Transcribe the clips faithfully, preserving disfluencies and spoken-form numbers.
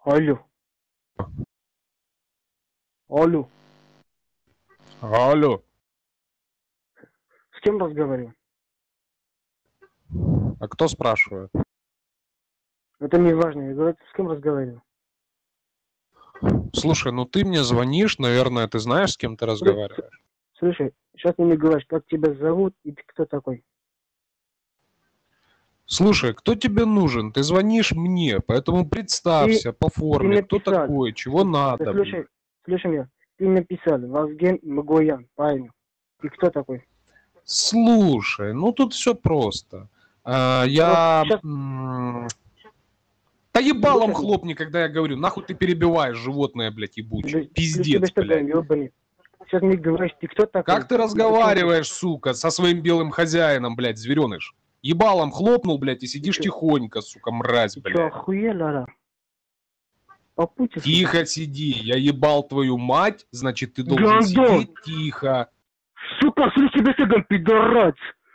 Алло. Алло. Алло. С кем разговариваю? А кто спрашивает? Это не важно. Я говорю, с кем разговариваю? Слушай, ну ты мне звонишь, наверное, ты знаешь, с кем ты разговариваешь? Слушай, сейчас ты мне говоришь, как тебя зовут и ты кто такой? Слушай, кто тебе нужен? Ты звонишь мне, поэтому представься по форме, ты кто написал. такой, чего надо. Да, слушай, слушай меня, ты написал, Вазген Магоян, правильно. Ты кто такой? Слушай, ну тут все просто. А, я... Сейчас... м, Да ебалом хлопни, когда я говорю, нахуй ты перебиваешь, животное, блядь, ебучее. Пиздец, блядь. Сейчас мне говоришь, ты кто такой? Как ты разговариваешь, сука, со своим белым хозяином, блядь, звереныш? Ебалом хлопнул, блядь, и сидишь тихонько, сука, мразь, ты блядь. Ты что, охуел, ара? Попутился. Тихо сиди, я ебал твою мать, значит, ты должен Гандон. сидеть тихо. Сука, слушай, тебе сегодня пидорас.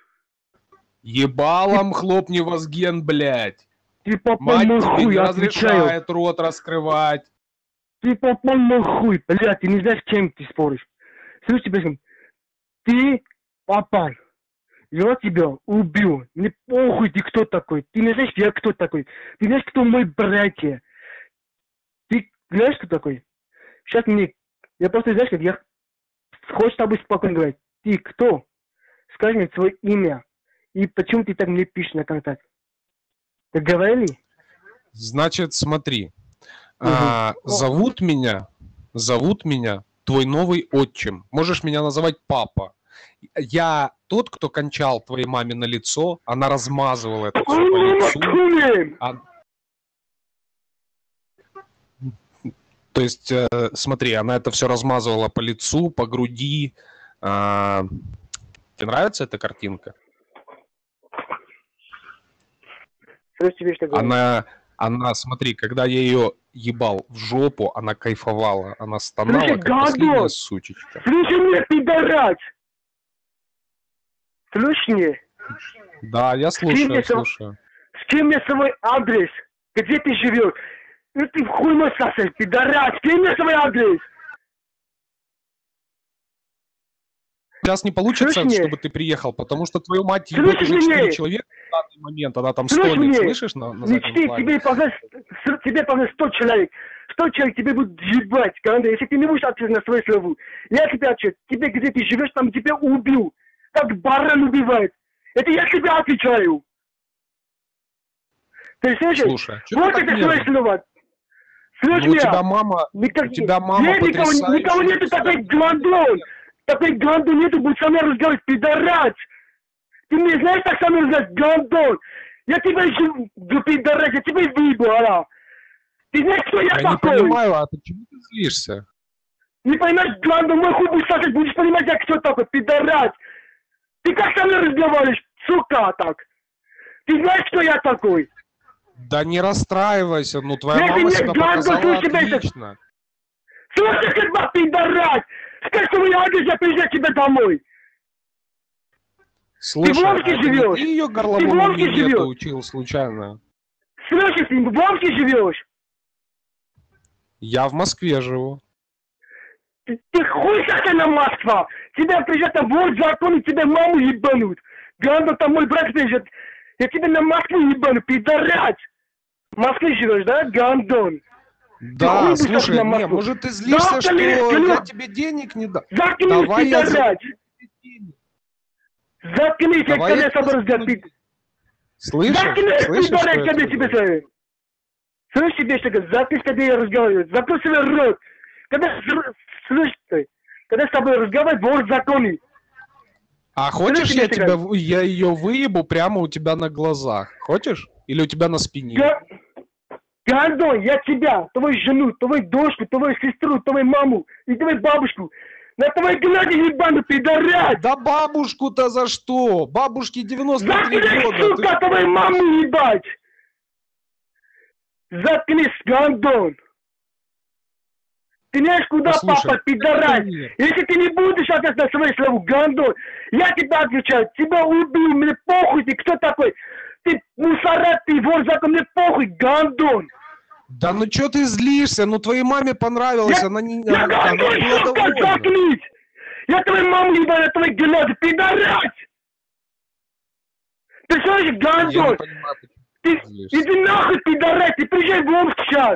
Ебалом хлопни, Вазген, блядь. Ты попал Мать на тебе хуй, не отвечаю. разрешает рот раскрывать. Ты попал на хуй, блядь, ты не знаешь, с кем ты споришь. Слушай, блядь, ты попал. Я тебя убью. Мне похуй, ты кто такой. Ты не знаешь, я кто такой. Ты знаешь, кто мой братья. Ты знаешь, кто такой? Сейчас мне... Я просто, знаешь, как я... Хочешь с тобой спокойно говорить. Ты кто? Скажи мне свое имя. И почему ты так мне пишешь на контакт? Договорили? Значит, смотри. Угу. А, зовут меня, зовут меня твой новый отчим. Можешь меня называть папа. Я тот, кто кончал твоей маме на лицо, она размазывала это все по лицу. А... То есть, э, смотри, она это все размазывала по лицу, по груди. А... Тебе нравится эта картинка? Она, она, смотри, когда я ее ебал в жопу, она кайфовала, она стонала, Слушай, как последняя сучечка. Слушай меня, пидорас! Слушай меня. Да, я слушаю, Скинь слушаю. Скинь мне свой адрес, где ты живешь. Ну ты в хуй мой сосед, пидорас, скинь мне свой адрес. Сейчас не получится, Слышь чтобы мне? ты приехал, потому что твою мать ебет уже четыре человека в данный момент, она там Слышь стонет, мне? слышишь, на, на заднем Мечты, плане? тебе позвонит, тебе позвонит сто человек. Сто человек тебе будут ебать, Канада, если ты не будешь ответить на свою слову. Я тебе отвечаю, тебе где ты живешь, там тебя убил. Как баран убивает. Это я тебе отвечаю. Ты слышишь? Слушай, вот это свои слова. Слышь ну, меня? У тебя мама, Никак... у тебя мама Нет, никого, никого нету такой гандон. Такой гандон нету, будет со мной разговаривать, пидорас. Ты не знаешь, как со мной разговаривать, гандон. Я тебя еще, пидорас, я тебя выебу, ара. Ты знаешь, кто я, я такой? Я не понимаю, а почему ты злишься? Не понимаешь, гандон, мой хуй будешь сосать, будешь понимать, я кто такой, пидорас. Ты как со мной разговариваешь, сука, так? Ты знаешь, кто я такой? Да не расстраивайся, ну твоя нет, мама нет, себя гандон, показала слушай, отлично. Слушай, когда пидорас! Скажи, что я адрес, я приезжаю к тебе домой. Слушай, ты в Омске а живешь? ты ее горловому минету учил случайно? Слушай, ты в Омске живешь? Я в Москве живу. Ты, ты хуй на Москва! Тебя приезжает там вор закон, и тебе маму ебанут. Гандон, там мой брат приезжает. Я тебя на Москву ебану, пидорас! В Москве живешь, да, гандон? Да, слушай, не, может ты злишься, да, что блин, я тебе денег не дам? Заткнись, давай пидорас! Я... Заткнись, я когда с тобой разговариваю. Слышишь? Заткнись, Слышишь, пидорас, когда тебе говорю. Слышишь, тебе что, заткнись, когда я разговариваю. Закрой свой рот. Когда, слышишь ты, когда с тобой разговаривать, вор законы. А хочешь, я тебя, я ее выебу прямо у тебя на глазах? Хочешь? Или у тебя на спине? Гандон, я тебя, твою жену, твою дочку, твою сестру, твою маму и твою бабушку на твоей глади ебану, пидорас! Да бабушку-то за что? Бабушке девяносто три Заткнись, года. сука, ты... твою маму ебать! Заткнись, гандон! Ты знаешь, куда Послушай, папа, пидорас? Если ты не будешь ответить на свои слова, гандон, я тебя отвечаю, тебя убил, мне похуй, ты кто такой? Ты мусора, ты вор закон, мне похуй, гандон! Да ну чё ты злишься? Ну твоей маме понравилось, Я- она не... Я Она, она говорю, была сука, довольна. заткнись! Я твою маму ебал, я твою геноцид, пидорас! Ты слышишь, Я не Гандон? понимаю, почему Ты ты злишься. иди нахуй, пидорас, ты приезжай в Омск сейчас!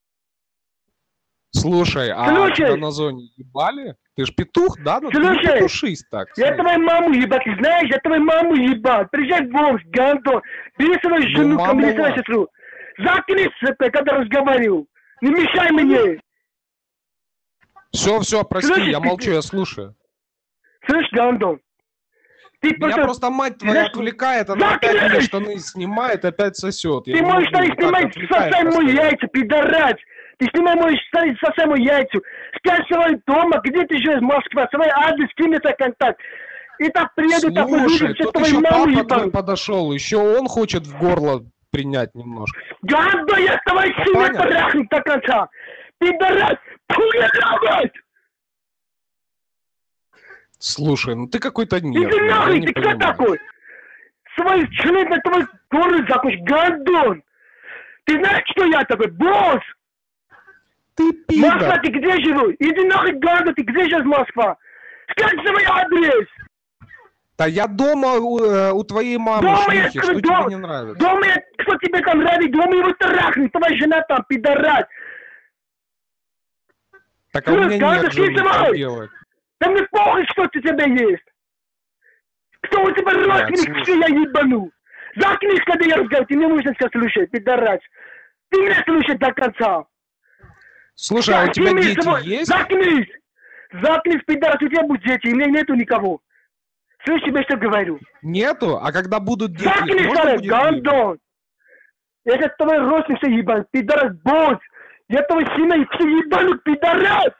Слушай, а Слушай. тебя на зоне ебали? Ты ж петух, да? Ну ты не Слушай, петушись так. Я слушай. твою маму ебать, ты знаешь, я твою маму ебал. Приезжай в Омск, Гандон. Бери свою Ну, жену, ко мама мне свою ладно. сестру. Заткнись, сука, когда разговаривал. Не мешай мне. Все, все, прости, Слышишь, я ты- молчу, я слушаю. Слышь, Гандон? Ты Меня просто мать твоя знаешь, отвлекает, она опять мне заткнись! штаны снимает, опять сосет. Ты можешь штаны снимать, сосай мои яйца, пидорас! Ты снимай мои штаны, сосай мои яйца! Скажи свой дома, где ты живешь, Москва, свой адрес, с кем это контакт. И так приеду, такой люди, Слушай, все тут твою еще маму папа твой ебал. подошел, еще он хочет в горло принять немножко. Гандон, я с тобой семьей Понятно. подрахну до конца! Пидорас! Хуй Слушай, ну ты какой-то Иди нервный, я нахуй, не ты кто понимаю. такой? Свой член на твой горло закончишь, Гандон! Ты знаешь, кто я такой? Босс! Ты Москва, пидор. ты где живешь? Иди нахуй, Гандон, ты где сейчас Москва? Скажи свой адрес! Да я дома у, э, у твоей мамы, Дома я шлюхи, скажу, что дома, тебе не нравится? дома я, кто тебе там нравится, дома его трахнет, твоя жена там, пидорас! Так а у меня Слушай, нет ты жены, снимай! что делать? Да мне похуй, что у тебя есть! Кто у тебя родственник, слушай. все я ебану! Заткнись, когда я разговариваю, ты мне нужно сказать, слушай, пидорас! Ты меня слушай до конца! Слушай, а у Ты тебя мне дети собой- есть? Заткнись! Заткнись, пидорас, у тебя будут дети, у меня нету никого! Слышь, тебе что говорю? Нету? А когда будут дети, их Заткнись, можно Олег, будет ебать? Гандон! Я сейчас твой родственник все ебал, пидорас, босс! Я твой семей все ебану, пидорас!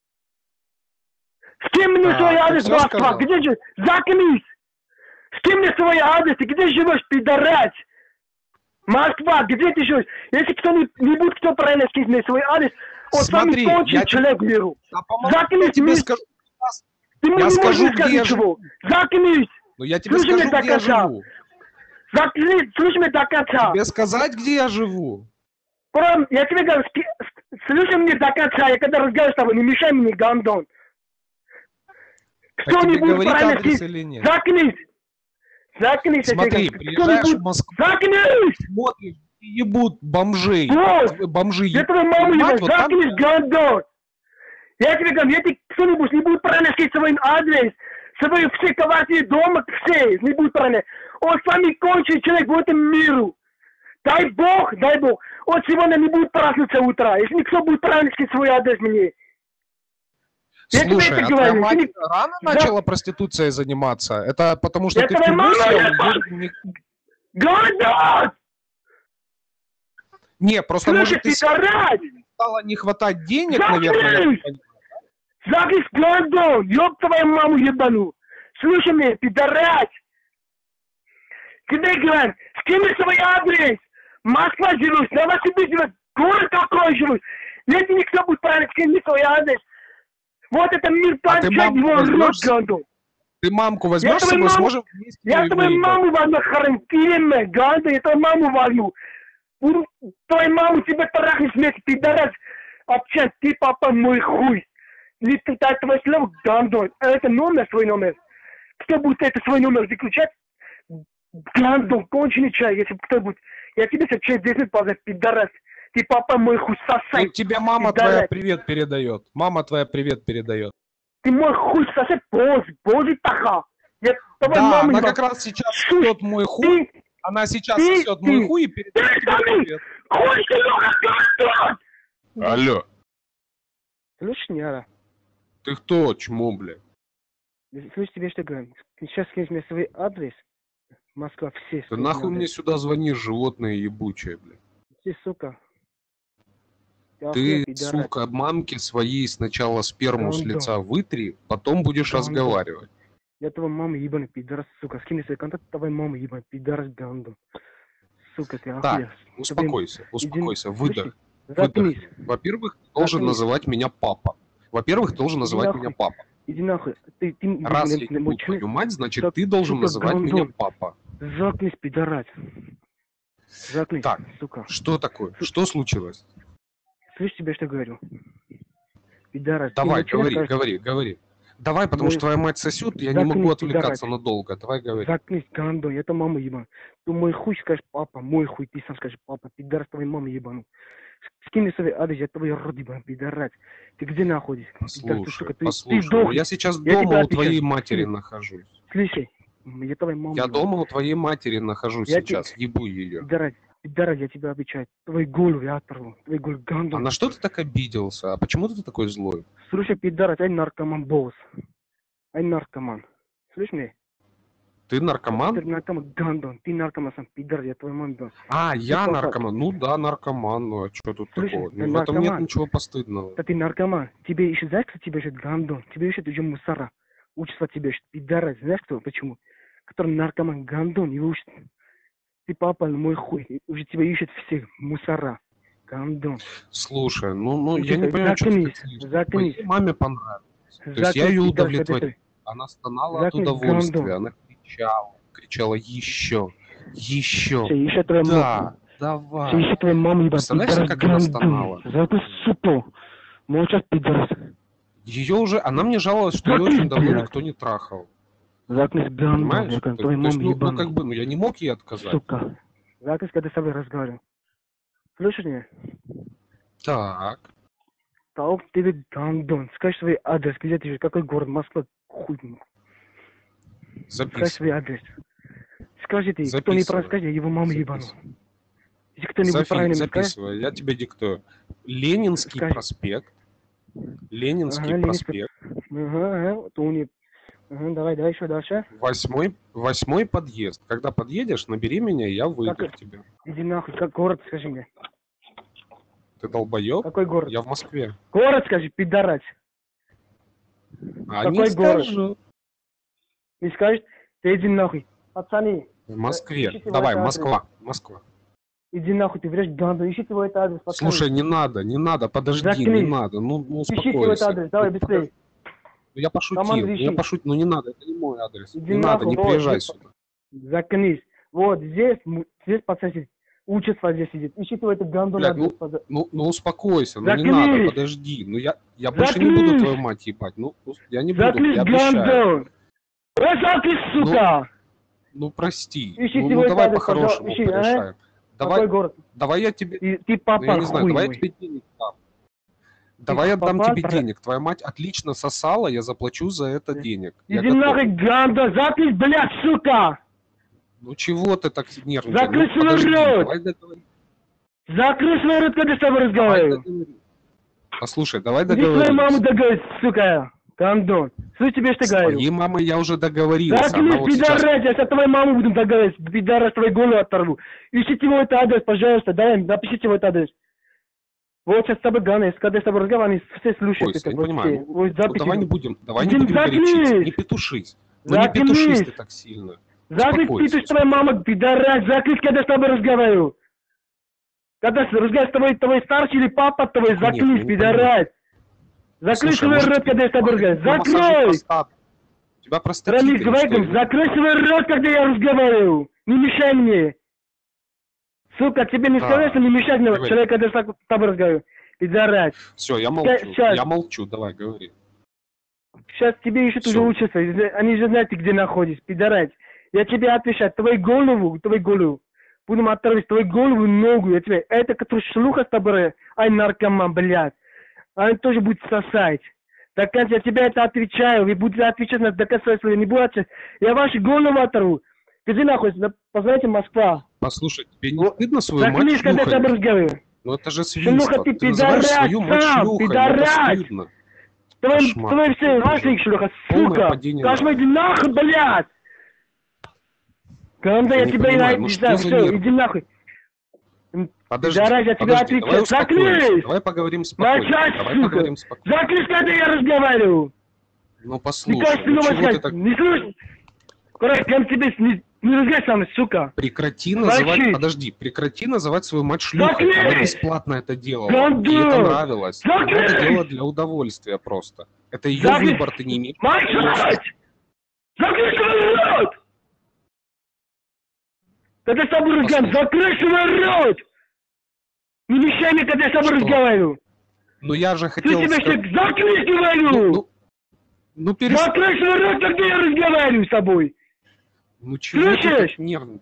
Скинь мне Так, свой ты адрес, всё Москва, сказал? где же? Заткнись! Скинь мне свой адрес, ты где живешь, пидорас? Москва, где ты живешь? Если кто-нибудь, кто правильно скинет мне свой адрес, он Смотри, самый конченый я тебе- человек в миру. Да помолчи, Заткнись, я тебе мне- скажу. Ты мне я не скажу, можешь где сказать я ничего. Заткнись! Ну я тебе Слушай меня скажу, до где я конца. живу. Заткнись, слушай меня до конца. Тебе сказать, где я живу? Прям, я тебе говорю, ски- с- слушай меня до конца, я когда разговариваю с тобой, не мешай мне, Гандон. Так тебе Кто-нибудь говорить правильно адрес скинет. или нет? Заткнись! Заткнись, я тебе Смотри, говорю. приезжаешь Кто-нибудь- в Москву, Заткнись! смотришь, и ебут бомжей. Вот! Бомжи Я ебут. твою маму Понимаешь, ебать, вот там- заткнись, Гандон! Я тебе говорю, если кто-нибудь не будет правильно скинуть свой адрес, свои все квартиры дома, все, не будет правильно. Он самый конченый человек в этом миру. Дай Бог, дай Бог. Он сегодня не будет праздноваться утра, если никто будет правильно скинуть свой адрес мне. Я тебе Слушай, это а твоя говорю, мать ты не- рано Да. начала проституцией заниматься? Это потому что Я ты в твоя тюрьму мама сел? ебать! Или не- Гандон! Не, просто Слушай, может ты ты тарать! стало не хватать денег, Заткнись! наверное. я так понимаю. Заткнись, Гандон! Ёб твою маму ебану! Слушай меня, пидорас! Тебе говорят, скинь мне свой адрес! Москва живут, Новосибирск живут, город какой живут! Если никто будет правильно скинь мне свой адрес, вот это мир А ты танчать мамку его рот, возьмешь? Гандон! Ты мамку возьмешь с твою собой, маму- сможем вместе Я её твою выебать? маму возьму, харантиме, Гандон, я твою маму возьму! Буду твою маму тебе трахнуть вместе, пидорас! Общать, ты папа мой хуй! Не ты так твой слово, Гандон! Это номер, свой номер! Кто будет это свой номер заключать? Гандон, конченый чай, если кто будет. Я тебе сейчас через десять минут позвоню, пидорас. Ты папа мой хуй сосай. Вот тебе мама пидорас. твоя привет передает. Мама твоя привет передает. Ты мой хуй сосай, боз, божий таха. Я твою Да, маму она не как могу. раз сейчас Слушай, сосет мой хуй. Ты, Она сейчас ты- сосет мой ты- хуй и ты передает тебе сами привет. хуй ты, Гандон! Алло, Слышь, Няра, ты кто, чмо, бля? слышь, тебе что говорю? Сейчас скинешь мне свой адрес. Москва, все. Ты свой нахуй адрес. мне сюда звонишь, животное ебучее, бля? Ты, сука. Я Ты, охуел, пидорас. сука, мамке своей сначала сперму с Гандон. лица вытри, потом будешь Гандон. разговаривать. Я твоя мама ебаный, пидорас, сука. Скинь мне свой контакт, твоя мама ебаный, пидорас, Гандон. Сука, ты Так, охуел. Успокойся, успокойся, Иди- выдох. Заткнись. Во-первых, ты должен Заткнись. называть меня папа. Во-первых, ты должен Иди называть нахуй. меня папа. Иди нахуй. Ты, ты, Раз блин, я мой ебу член- твою мать, значит, Сука, ты должен сука, называть меня Гандон. папа. Заткнись, пидорас. Заткнись, Так, сука. что такое? Что случилось? Слышь, тебе что говорю? Пидорас, ты Давай, мне вчера говори, скажешь, говори, говори. Давай, потому Ну, что твоя мать сосет, я не заткнись, могу отвлекаться пидорас. надолго. Давай, говори. Заткнись, гандон, это мама ебан. Ты мой хуй скажешь, папа, мой хуй, ты сам скажешь, папа, пидорас, твоей мамы ебану. Скинь мне свой адрес, я твой рот ебан, пидорас. Ты где находишься? Пидорас, ты, Послушай, сука, ты, послушай, ты ну дохнешь. я сейчас Я тебе дома у отвечаю. твоей матери Слушай, нахожусь. Слушай, я твоей мамы Я ебану. дома у твоей матери нахожусь Я сейчас, ебу ее. Пидорас, пидорас, я тебе отвечаю. Твой голову я оторву, твой голову А гандон. на что ты так обиделся? А почему ты такой злой? Слушай, пидорас, ай наркоман, босс. Ай наркоман. Слышь меня? Ты наркоман? Ты наркоман, гандон, ты наркоман сам, пидор, я твой маму ебану. А, я папа. наркоман. Ну да, наркоман. Ну а что тут Слушай, такого? ты Ну, в этом нет наркоман. ничего постыдного. Да ты наркоман. Тебе ищет, знаешь, кто тебе ищет гандон? Тебе ищет уже мусора. Учится тебе ищет пидорас. Знаешь кто? Почему? Который наркоман, гандон, его учит. Ты попал на мой хуй. Уже тебя ищет всех мусора. Гандон. Слушай, ну, ну Ну, я не ты понимаю, что ты заткнись, говоришь. заткнись. Твоей маме понравилось. То есть Заткнись, я ее пидорас, удовлетворил. это Она стонала от Заткнись, удовольствия. гандон. Она кричала. Кричала еще. Еще. Все, ищет твою маму. Да, Все, давай. ищет твою маму, ебать. Представляешь, Пидорас, как она гандон. стонала? Заткнись, сука. Молчать, пидорас. Ее уже, она мне жаловалась, что ее Заткнись, очень давно блядь. никто не трахал. Заткнись, гандон. Понимаешь? Я То, как твою то есть, маму ну, ну, ебану. как бы, ну я не мог ей отказать. Сука. Заткнись, когда с тобой разговариваю. Слышишь меня? Так. Так, ты гандон. Скажи свой адрес, где ты живешь, какой город, Москва, хуй. Скажи Записывай. свой адрес. Скажи ты, кто не Записывай. прав, скажи, я его маму ебану. Записывай. Если кто-нибудь Софи, правильно мне скажет, записывай, я тебе диктую. Ленинский Скажи. проспект. Ленинский Ага, Ленинский. проспект. ага, ага, то не... Ага, давай, давай еще дальше. Восьмой, восьмой подъезд. Когда подъедешь, набери меня, я выйду Как- к тебе. Иди нахуй, как город, скажи мне. Ты долбоёб? Какой город? Я в Москве. Город скажи, пидорать. А Какой не город? скажу. Не скажешь, ты иди нахуй. Пацаны, В Москве. Ищите Давай, мой адрес. Москва. Москва. иди нахуй, ты врешь гандон, ищите его это адрес, пацаны. Слушай, не надо, не надо, подожди, Заткнись. не надо. Ну, ну Ищите его это успокойся. адрес, давай Ну, быстрее. Ну, я пошутил, Команду ну, ищи. я пошутил, ну не надо, это не мой адрес. Иди не надо, нахуй, не вот, приезжай здесь- сюда. Заткнись. Вот здесь, м- здесь пацан сидит. Учится здесь сидит. Ищите его это гандон Блядь, адрес. подо- Ну, ну успокойся, ну не Заткнись. надо, подожди. Ну я, я больше не буду Заткнись. твою мать ебать. Ну, ну, я не буду, Заткнись, я обещаю. гандон. Ой, заткнись, сука. Ну прости. Ищите ну, его ну давай адрес, по-хорошему пожалуйста, ищи, а? порешаем. Давай, Какой город? давай я тебе, И, ты ну, папа, я не знаю, хуй давай я мой. тебе денег дам. Давай я дам попал, тебе про- денег. Твоя мать отлично сосала, я заплачу за это Да. денег. Я Иди готов. нахуй, гандон. Заткнись, блядь, сука. Ну чего ты так нервничаешь? Закрой Ну, свой подожди, рот. давай договорим. Закрой свой рот, когда с тобой Давай разговариваю. договорим. Послушай, давай Иди свою маму договоримся. договорить, сука. Гандон. Слышь, тебе что С говорю? твоей мамой я уже договорился. Она Заткнись, вот сейчас... пидорас, я с твоей мамой буду договаривать. Пидорас, твою голову оторву. Ищите его это адрес, пожалуйста. Дай, напишите его это адрес. Вот сейчас с тобой Ганес, когда с тобой разговариваю, они все слушают Ой, это. я вот понимаю. все. Ну, Вот ну, записи. давай не будем, давай не Иди будем заткнись. горячиться, не петушись. Ну не Заткнись. петушись ты так сильно. Заткнись, Успокойся. ты, что твоя мама, пидорас, заткнись, когда с тобой разговариваю. Когда с- разговариваю с тобой, твой старший или папа твой, Нет, заткнись, ну, пидорас. Закрой Слушай, свой может, рот, когда я с тобой может, разговариваю. тебе массажист Закрой! простаты? У тебя простатит Рамиль, или говори что? там, закрой свой рот, когда я разговариваю. Не мешай мне. Сука, тебе не Да. сказать, что не мешать мне, Говори. человек, когда я с тобой разговариваю. Пидорас. Все, я молчу. Сейчас. Я молчу, давай, говори. Сейчас тебе еще Всё. уже учатся. Они же знают, ты где находишься. Пидорас. Я тебе отвечаю, твою голову, твою голову. Будем оторвать твою голову и ногу. Я тебе, это, который шлюха с тобой, ай, наркоман, блядь. Они тоже будут сосать. Так как я тебе это отвечаю, вы будете отвечать на доказательства, не буду отвечать. Я вашу голову оторву. Где находится? Позвоните Москва. Послушай, тебе не Вот. стыдно свою мать Заткнись, когда я с тобой шлюхой? разговариваю. Ну это же Шлюха свинство. ты, Ты называешь пидорас, свою мать сам, шлюхой, ну пидорас. это стыдно. Твой, Кошмар твой какой-то все, уже. родственник, шлюха, Полное сука. падение Кошмар, иди нахуй, блядь. Когда Я я не тебя понимаю, не ну что знаю, за все, нервы? иди нахуй. Подожди, Пидорас, я тебе подожди, давай отвечаю. успокоимся. Заткнись. Давай поговорим спокойно. Молчать, Давай сука. поговорим спокойно. Заткнись, когда я разговариваю. Ну Не послушай, кажется, ну ну, чего ты сказать, так... не слушай. Короче, прям тебе не, не разговаривай со мной, сука. Прекрати называть, Молчи. подожди, прекрати называть свою мать шлюхой. Заткнись. Она бесплатно это делала. Гандон. Ей это нравилось. Она это Заткнись. делала для удовольствия просто. Это ее Заткнись. выбор, ты не имеешь. Молчать! Заткнись свой рот! Когда с тобой разговариваю, закрой свой рот! Не мешай мне, когда я с тобой Что? разговариваю! Ну я же хотел... Ты себя ска- всех закрой, говорю! Ну, ну, ну, перес- Закрой свой рот, когда я разговариваю с тобой! ну чего ты Слышишь? так нервный?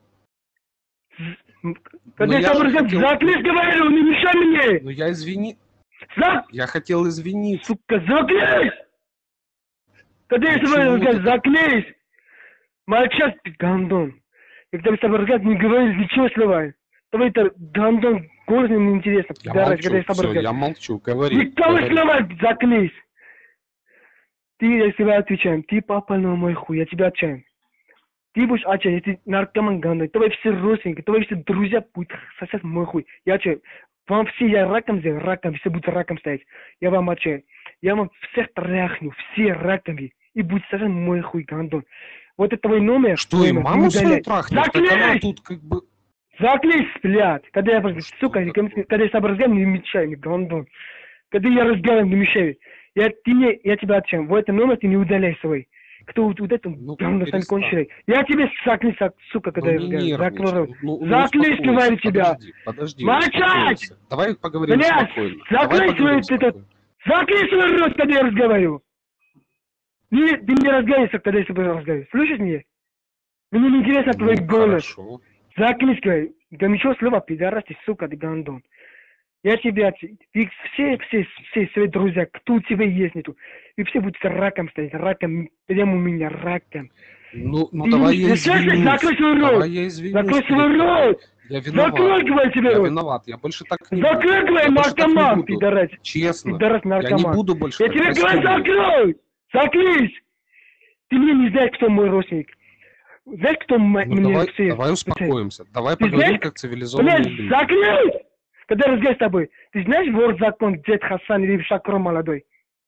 Когда Ну, я с я тобой же разговариваю, хотел- закрой, говорю, не мешай мне! Ну я извини... Зак... Я хотел извиниться. Сука, заклись! Когда я с тобой Ничего разговариваю, ты так- заклись! Молчать, ты гандон! Я когда с тобой разговариваю, не говоришь ничего слова. Давай это гандон, голос мне неинтересно. Я пидорас, молчу, когда я с тобой всё, разговариваю. я молчу, говори. Никого говори. слова, заклись! Ты, я тебя отвечаю, ты попал на мой хуй, я тебя отвечаю. Ты будешь отвечать, ты наркоман гандон, твои все родственники, твои все друзья будут сосать мой хуй. Я отвечаю, вам все, я раком сделаю, раком, все будут раком стоять. Я вам отвечаю, я вам всех тряхну, все раками, и будет сосать мой хуй гандон. Вот это твой номер. Что, и номер, маму не свою удаляй. трахнешь? Так она Заклись! тут как бы... Заклись, блядь! Когда я, Ну, сука, что такое? когда я с тобой разговариваю, не мешай мне, гандон. Когда я разговариваю, не мешай. Я, ты мне, я тебя отвечаю, в этом номер ты не удаляй свой. Кто вот, вот это, Ну, гандон, станет перестань. конченый. Я тебе заклись, сука, когда Ну, я не разговариваю. Закрой рот. нервничай. Ну, ну, Заклись, успокойся, говорю тебя. Подожди, подожди, Молчать! успокойся. Давай поговорим Блядь, спокойно. закрой Давай поговорим свой этот- спокойно. Закрой свой рот, когда я разговариваю. Не, ты мне разговариваешь, когда я с тобой разговариваю. Слышишь меня? Мне не интересно твой Ну, голос. хорошо. Заклись, говорю. Да ничего слова, пидорас, ты, сука, ты гандон. Я тебя, ты все, все, все свои друзья, кто у тебя есть нету, и все будут раком стоять, раком, прямо у меня раком. Ну, ну Ты давай не- я ты слышишь? извинюсь. Закрой свой рот. Давай я извинюсь. Закрой перед свой тобой. рот. Я виноват. Закрой, говорю тебе, Я рот. виноват. Я больше так не Закрой, буду. говорю, Я больше так не наркоман, буду. пидорас. Честно. Пидорас, Я не наркоман. буду больше Я так. тебе Прости говорю, меня. закрой! Заклись! Ты мне не знаешь, кто мой родственник. Знаешь, кто м- Ну, мне давай, все... давай успокоимся. Давай Ты поговорим знаешь, как цивилизованные Блядь, люди. заклись! Когда я разговариваю с тобой, ты знаешь вор закон, дед Хасан или Шакро молодой?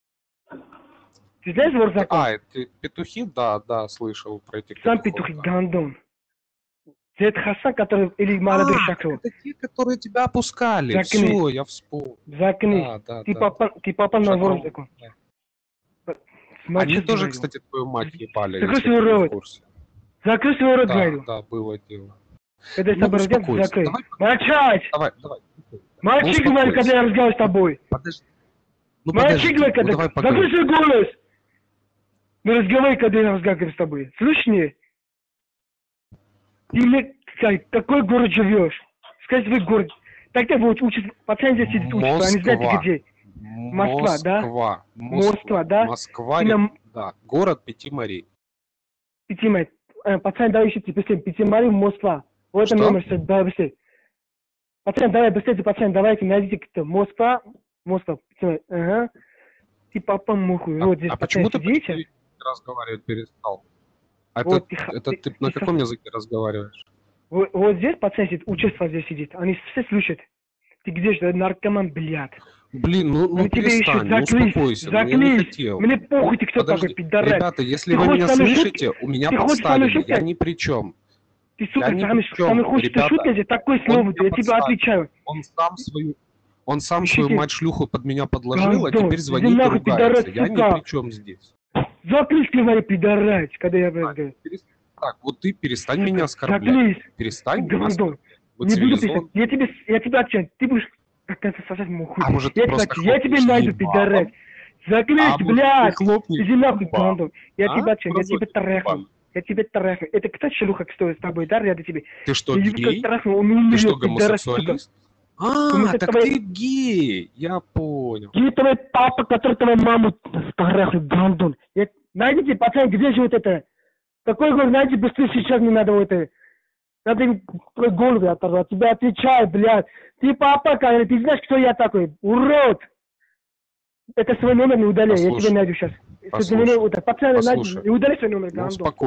Ты знаешь вор закон? А, это петухи? Да, да, слышал про этих Сам петухов, петух да. гандон. Дед Хасан, который... Или молодой А, Шакро. это те, которые тебя опускали. Заткнись. Все, я вспомнил. Заклись. Да, да, Ты да. попал, ты попал на Шакро, вор закон. да. Молчи, Они тоже, говорю. кстати, твою мать ебали, Закрой если свой ты не в рот. курсе. Закрой свой рот, Да, говорю. да, было дело. Когда я с Ну, тобой разговариваю, успокойся. закрой. Давай, Молчать! давай, давай. Молчи, Ну, говорю, успокойся. когда я разговариваю с тобой. Подожди. Ну, Молчи, подожди. говорю, Ну, когда... давай Закрой поговорим. свой голос! Не разговаривай, когда я разговариваю с тобой. Слышишь меня? Ты мне скажи, какой город живешь? Скажи свой город. Тогда вот учат, пацаны здесь сидят, учатся, они знают Москва. где. Москва, да? Москва. Москва, да? Москва, И на- да. Город пяти морей. Пятимай. Э, Пацаны, давай еще быстрее. Пятимай, Москва. Вот это Что? номер, что- давай быстрее. Пацаны, давай быстрее, пацаны, давайте, найдите кто. Москва, Москва, Пятимай. Ага. Ты папа муху. А, Вот здесь а пацаны почему ты сидите. почти разговаривать перестал? А Вот это, ты ха- это ты- ты на ты каком языке разговариваешь? Вот, вот здесь пацаны сидят, учатся здесь сидит. Они все слушают. Ты где же, наркоман, блядь. Блин, ну, ну Ну тебе еще перестань, ну заклись, успокойся, ну, я не заклись. хотел. Мне похуй, ты кто Подожди, такой, пидорас. ребята, если Ты вы хочешь меня со мной слышите, у меня Ты хочешь со мной подставили, я шутить? ни при чем. Ты, сука, Я ни сами, при чем, сами хочешь, ты ребята. шутка здесь, такое Он слово, меня я тебя подставил. отвечаю. Он сам свою, он сам Ищите. свою мать-шлюху под меня подложил, а Гандон, теперь иди звонит и нахуй, ругается. пидорас, Я ни сука. при чем здесь. Заклись, говори, пидорас, когда я разговариваю. Перестань. Так, вот ты перестань меня оскорблять. Заклись, Перестань меня гандон. оскорблять. Вы Не буду цивилизован. писать, я тебе, я тебя отвечаю, ты будешь как это сосать мой хуй. А может, ты я, тебя, просто я тебе хлопнешь найду, ебалом? пидорас. Заклись, А может, блядь. ты хлопнешь Иди нахуй, ебалом? гандон. Я А? тебя отвечаю, я Разок тебя трахну. ебалом. Я тебя трахну. Это кто шелуха, кто с тобой, да, рядом тебе? Ты что, Я гей? тебя трахну, он умрет, Ты что, пидорас, сука. гомосексуалист? Ну, А, это так твои- ты гей. Я понял. Где твой папа, который твою маму трахнул, гандон? Я... Найдите, пацаны, где же вот это? Какой город, найдите быстрее, сейчас не надо вот это. Надо им голову оторвать. Тебя отвечаю, блядь. Ты папа, говорит, ты знаешь, кто я такой? Урод! Это свой номер не удаляй, я Послушай. тебя найду сейчас. Послушай. Пацаны, найди, Послушай. не удаляй свой номер, Ну, гандон. успокойся.